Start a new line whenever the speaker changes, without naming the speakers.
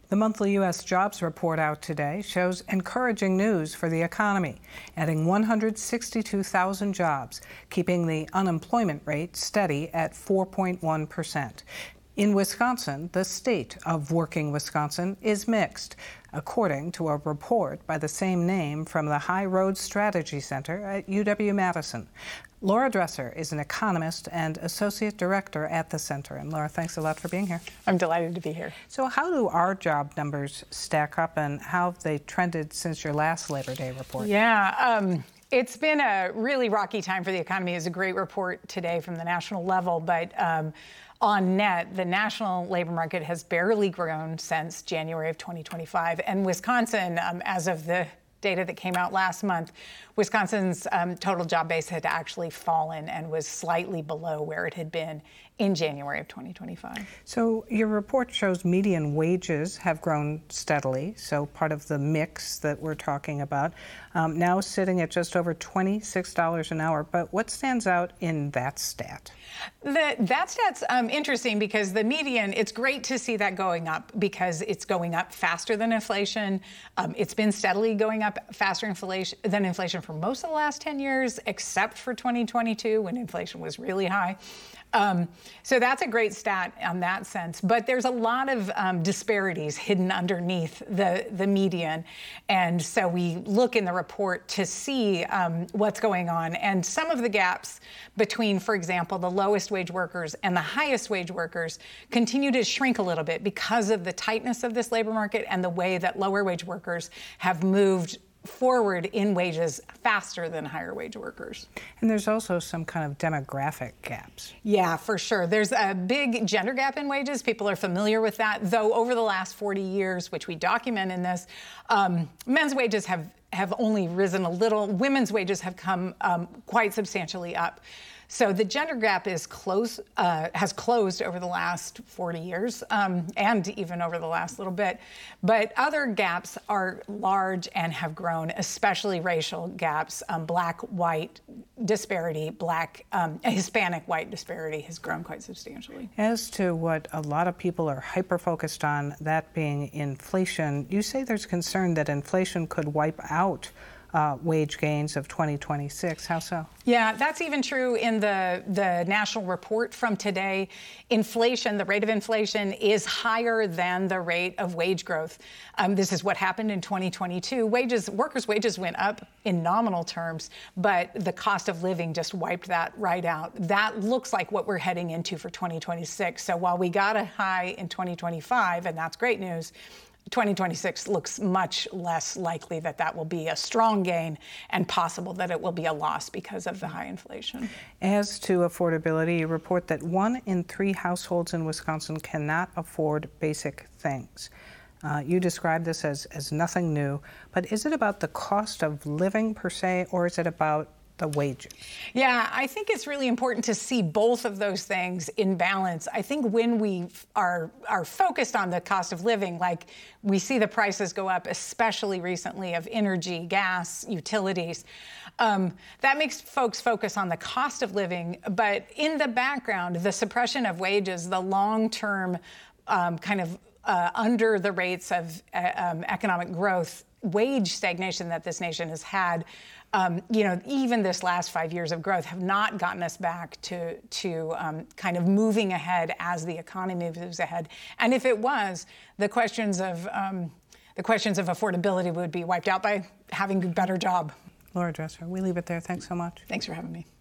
The monthly U.S. jobs report out today shows encouraging news for the economy, adding 162,000 jobs, keeping the unemployment rate steady at 4.1%. In Wisconsin, the state of working Wisconsin is mixed, according to a report by the same name from the High Road Strategy Center at UW-Madison. Laura Dresser is an economist and associate director at the center. And Laura, thanks a lot for being here.
I'm delighted to be here.
So how do our job numbers stack up, and how have they trended since your last Labor Day report?
Yeah, it's been a really rocky time for the economy. It's a great report today from the national level, but on net, the national labor market has barely grown since January of 2025. And Wisconsin, as of the data that came out last month, Wisconsin's total job base had actually fallen and was slightly below where it had been in January of 2025.
So your report shows median wages have grown steadily, so part of the mix that we're talking about, now sitting at just over $26 an hour. But what stands out in that stat?
That stat's interesting because the median, it's great to see that going up because it's going up faster than inflation. It's been steadily going up faster than inflation for most of the last 10 years, except for 2022 when inflation was really high. So that's a great stat on that sense. But there's a lot of disparities hidden underneath the median. And so we look in the report to see what's going on. And some of the gaps between, for example, the lowest wage workers and the highest wage workers continue to shrink a little bit because of the tightness of this labor market and the way that lower wage workers have moved forward in wages faster than higher wage workers.
And there's also some kind of demographic gaps.
Yeah, for sure. There's a big gender gap in wages. People are familiar with that, though over the last 40 years, which we document in this, men's wages have only risen a little. Women's wages have come quite substantially up. So the gender gap is has closed over the last 40 years and even over the last little bit. But other gaps are large and have grown, especially racial gaps. Black-white disparity, Hispanic-white disparity has grown quite substantially.
As to what a lot of people are hyper-focused on, that being inflation, you say there's concern that inflation could wipe out wage gains of 2026. How so?
Yeah, that's even true in the national report from today. Inflation, the rate of inflation is higher than the rate of wage growth. This is what happened in 2022. Workers' wages went up in nominal terms, but the cost of living just wiped that right out. That looks like what we're heading into for 2026. So while we got a high in 2025, and that's great news, 2026 looks much less likely that will be a strong gain and possible that it will be a loss because of the high inflation.
As to affordability, you report that 1 in 3 households in Wisconsin cannot afford basic things. You describe this as nothing new, but is it about the cost of living per se, or is it about the wages?
Yeah, I think it's really important to see both of those things in balance. I think when we are focused on the cost of living, like we see the prices go up, especially recently, of energy, gas, utilities, that makes folks focus on the cost of living. But in the background, the suppression of wages, the long-term under the rates of economic growth, wage stagnation that this nation has had, even this last 5 years of growth have not gotten us back to kind of moving ahead as the economy moves ahead. And if it was, the questions of affordability would be wiped out by having a better job.
Laura Dresser, we leave it there. Thanks so much.
Thanks for having me.